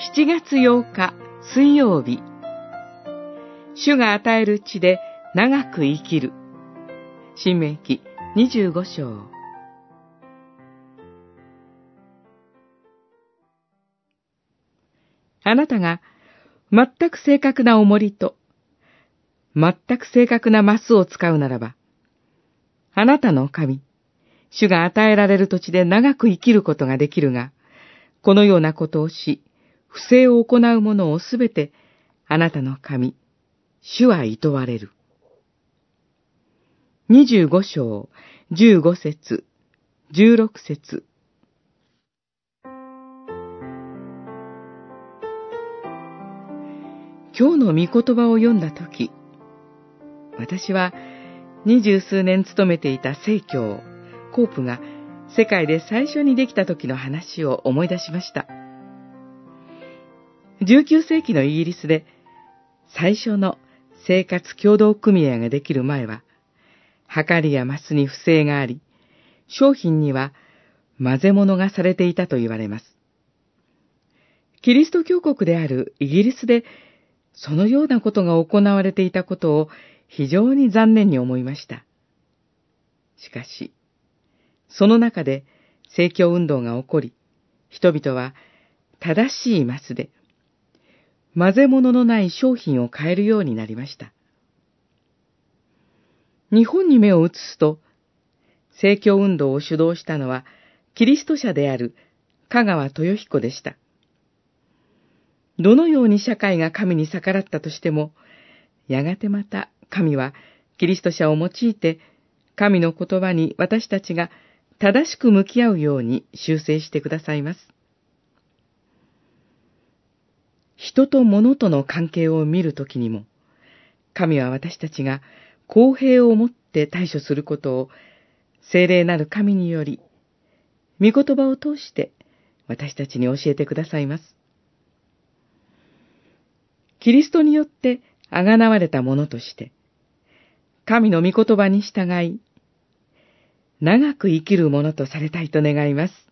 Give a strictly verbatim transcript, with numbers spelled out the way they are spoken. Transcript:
しちがつようか水曜日、主が与える地で長く生きる。申命記にじゅうごしょう。あなたが全く正確な重りと全く正確なマスを使うならば、あなたの神、主が与えられる土地で長く生きることができるが、このようなことをし、不正を行う者をすべてあなたの神、主は厭われる。にじゅうごしょう、じゅうごせつ、じゅうろくせつ。今日の御言葉を読んだとき、私は二十数年勤めていた正教、コープが世界で最初にできた時の話を思い出しました。じゅうきゅうせいきのイギリスで最初の生活協同組合ができる前は、量りやマスに不正があり、商品には混ぜ物がされていたと言われます。キリスト教国であるイギリスでそのようなことが行われていたことを非常に残念に思いました。しかし、その中で正教運動が起こり、人々は正しいマスで混ぜ物のない商品を買えるようになりました。日本に目を移すと、正教運動を主導したのはキリスト者である香川豊彦でした。どのように社会が神に逆らったとしても、やがてまた神はキリスト者を用いて、神の言葉に私たちが正しく向き合うように修正してくださいます。人と物との関係を見るときにも、神は私たちが公平をもって対処することを、聖霊なる神により、御言葉を通して私たちに教えてくださいます。キリストによってあがなわれたものとして、神の御言葉に従い、長く生きるものとされたいと願います。